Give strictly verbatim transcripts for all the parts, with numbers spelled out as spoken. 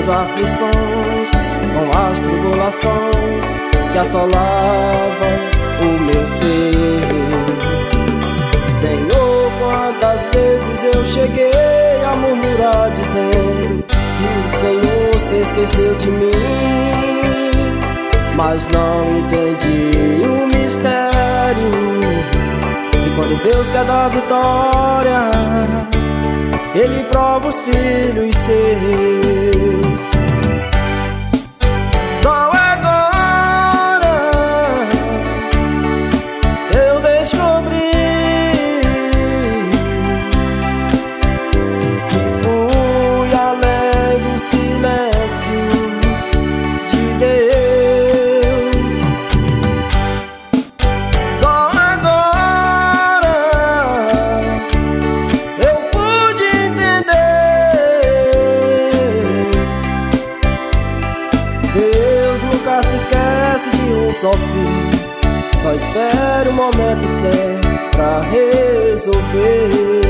tantas aflições, com as tribulações que assolavam o meu ser. Senhor, quantas vezes eu cheguei a murmurar, dizendo que o Senhor se esqueceu de mim, mas não entendi o mistério. E quando Deus quer dar vitória, Ele prova os filhos seus. Só agora eu descobri que fui além do silêncio de Deus. Só agora eu pude entender. Deus nunca se esquece de um só filho, só espera o momento certo pra resolver.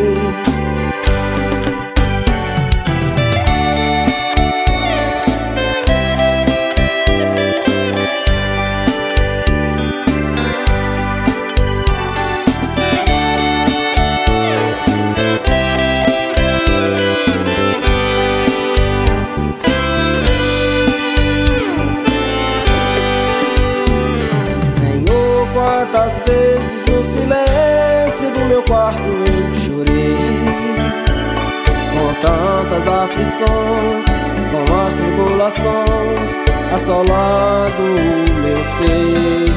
Quantas vezes no silêncio do meu quarto eu chorei, com tantas aflições, com as tribulações assolando o meu ser.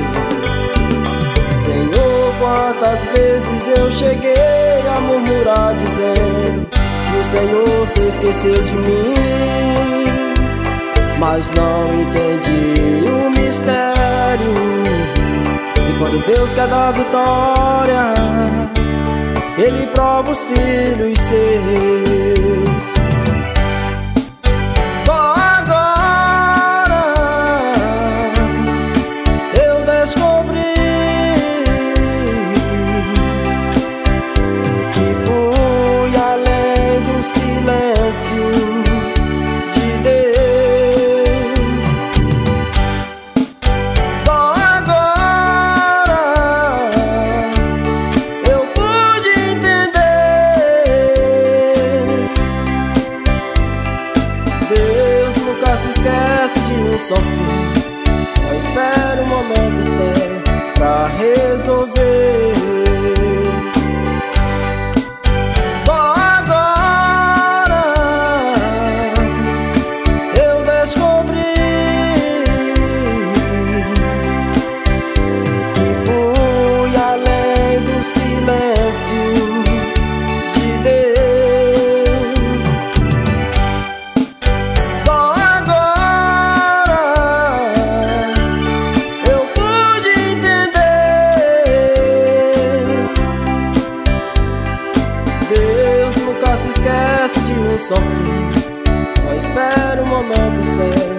Senhor, quantas vezes eu cheguei a murmurar, dizendo que o Senhor se esqueceu de mim, mas não entendi o mistério. E quando Deus quer dar vitória, Ele prova os filhos seus. Só agora eu descobri que fui além do silêncio de Deus. Só Deus nunca se esquece de um só filho, só espera o momento certo pra resolver. Só agora eu descobri que fui além do silêncio de Deus. Deus nunca se esquece de um só filho, só espera o momento certo